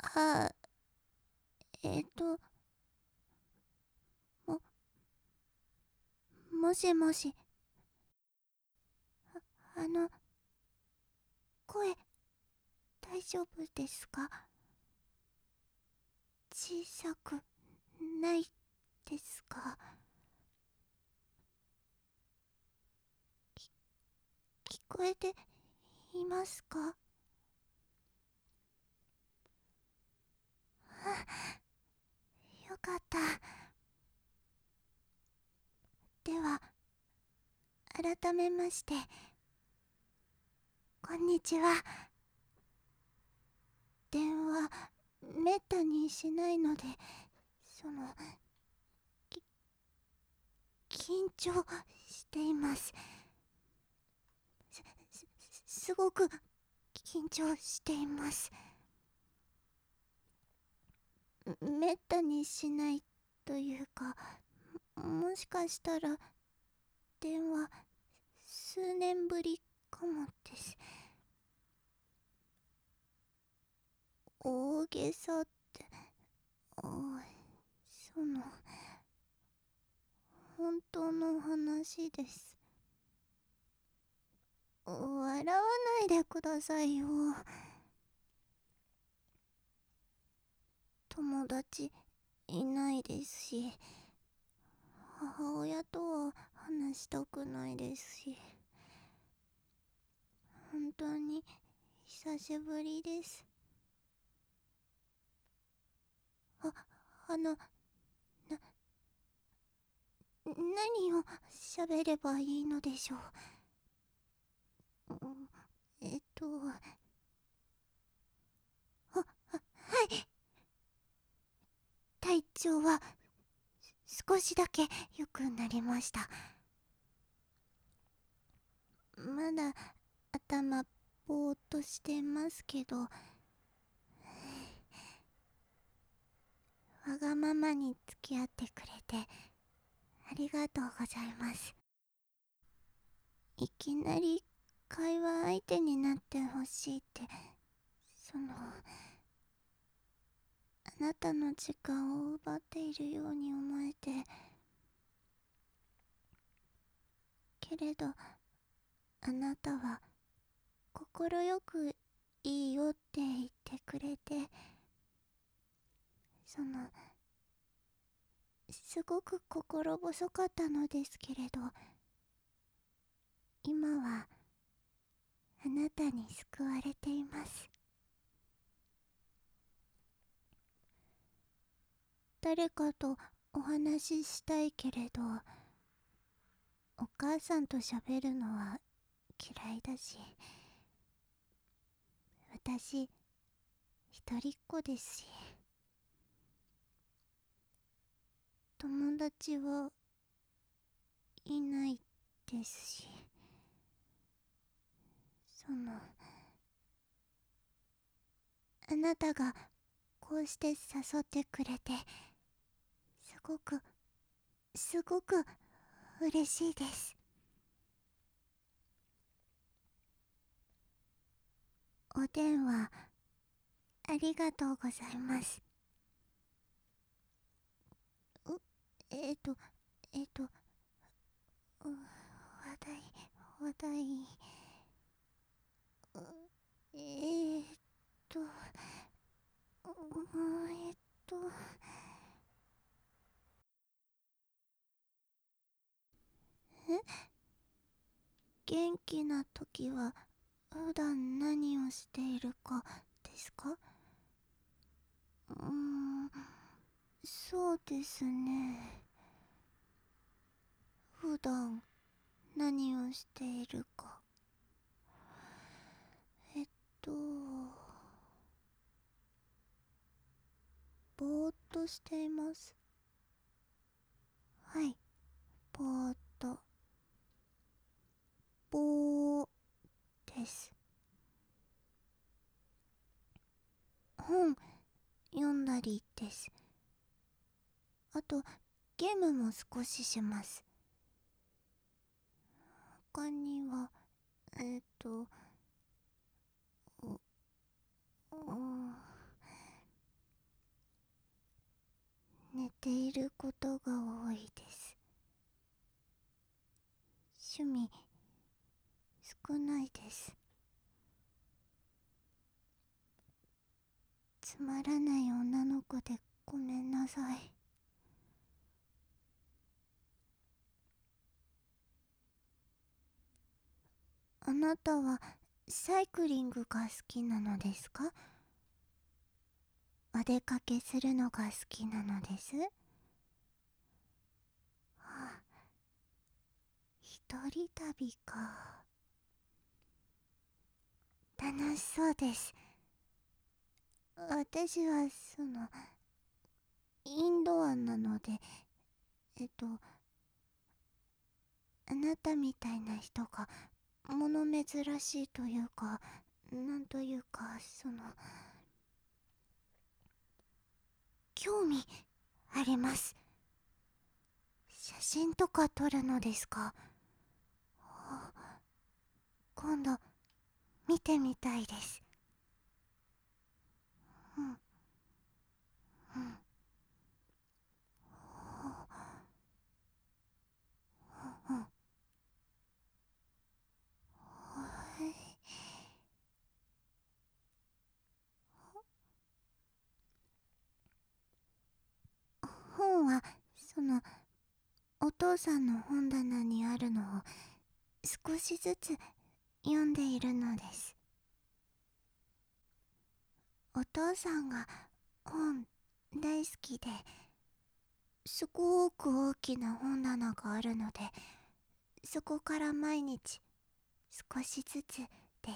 あ、えっと、も、もしもし、あの、声、大丈夫ですか？小さくないですか？聞こえていますか？よかった。では、改めまして、こんにちは。電話、めったにしないので、その、き緊張しています。すごく緊張しています。めったにしないというか、もしかしたら電話数年ぶりかもです。大げさって、おい、本当の話です。笑わないでくださいよ。友達いないですし、母親とは話したくないですし、本当に久しぶりです。あ、あの、何を喋ればいいのでしょう。は、い。体調は少しだけ良くなりました。まだ頭ぼーっとしてますけど、わがままに付き合ってくれてありがとうございます。いきなり会話相手になってほしいって、あなたの時間を奪っているように思えて、けれどあなたは快くいいよって言ってくれて、すごく心細かったのですけれど、今はあなたに救われています。誰かとお話ししたいけれど、お母さんと喋るのは嫌いだし、私一人っ子ですし、友達はいないですし、あなたがこうして誘ってくれて、すごくすごく嬉しいです。お電話ありがとうございます。う、えっと、えっと、話題、話題、うえっと、えっと、え元気な時は普段何をしているかですか？そうですね。普段何をしているか。えっと、ぼーっとしています。はい、ぼーっと。ぼーです。本読んだりです。あと、ゲームも少しします。他には、えっと、う、うつまらない女の子でごめんなさい。あなたはサイクリングが好きなのですか？お出かけするのが好きなのです。はあ、一人旅か。楽しそうです。私はインドアなので、あなたみたいな人が物珍しいというか、なんというか、興味あります。写真とか撮るのですか？あ、今度見てみたいです。うん、うん。うん。はい。本は、その、お父さんの本棚にあるのを少しずつ読んでいるのです。お父さんが本大好きで、すごく大きな本棚があるので、そこから毎日少しずつです。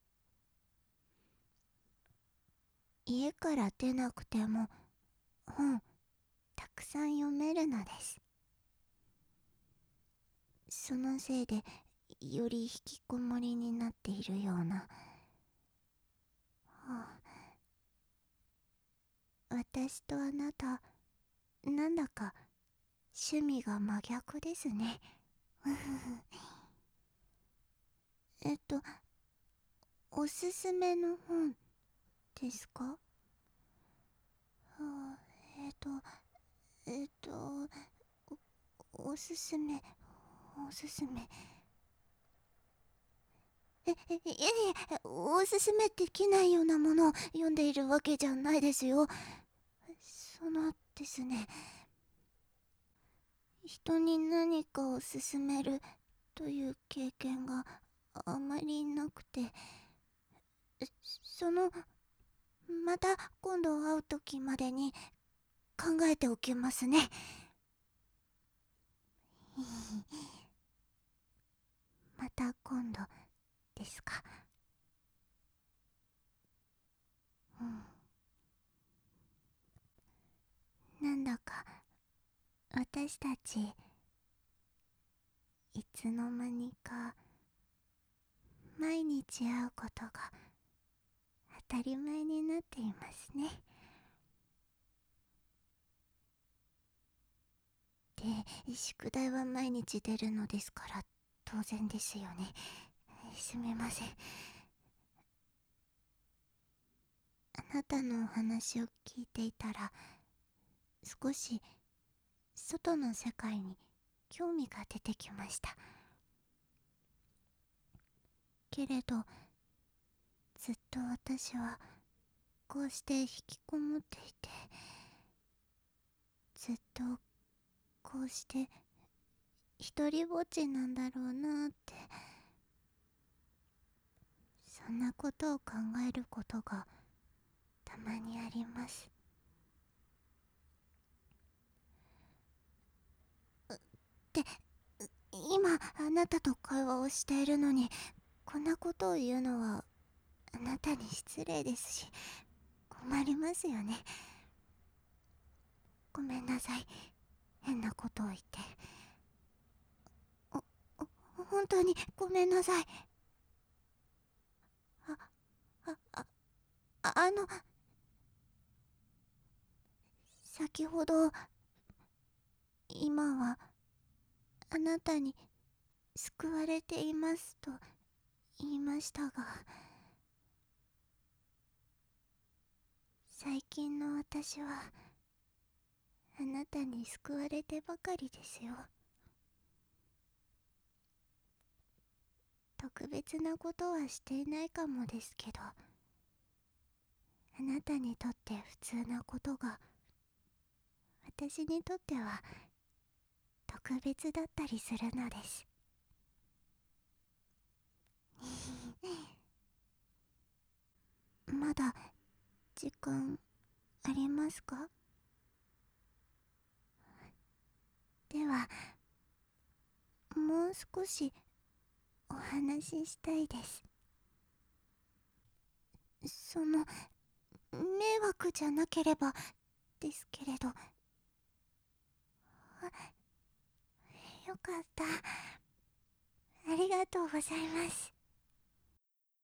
家から出なくても本たくさん読めるのです。そのせいでより引きこもりになっているような、はあ、私とあなた、なんだか趣味が真逆ですね。えっとおすすめの本ですか？はあ、えっとおすすめ、おすすめ。おすすめできないようなものを読んでいるわけじゃないですよ。ですね、人に何かを勧めるという経験があまりなくて、その、また今度会う時までに考えておきますね。また今度ですか。うん。なんだか私たちいつの間にか毎日会うことが当たり前になっていますね。で、宿題は毎日出るのですから当然ですよね。すみません。あなたのお話を聞いていたら少し外の世界に興味が出てきました。けれどずっと私はこうして引きこもっていて、ずっとこうして一りぼっちなんだろうなって、そんなことを考えることがたまにあります。で、今あなたと会話をしているのにこんなことを言うのはあなたに失礼ですし困りますよね。ごめんなさい、変なことを言って。本当にごめんなさい。あ、あ、あ、あの、先ほど、今はあなたに救われていますと言いましたが、最近の私はあなたに救われてばかりですよ。特別なことはしていないかもですけど、 あなたにとって普通なことが私にとっては特別だったりするのです。まだ時間ありますか？ではもう少しお話ししたいです。迷惑じゃなければですけれど。よかった。ありがとうございます。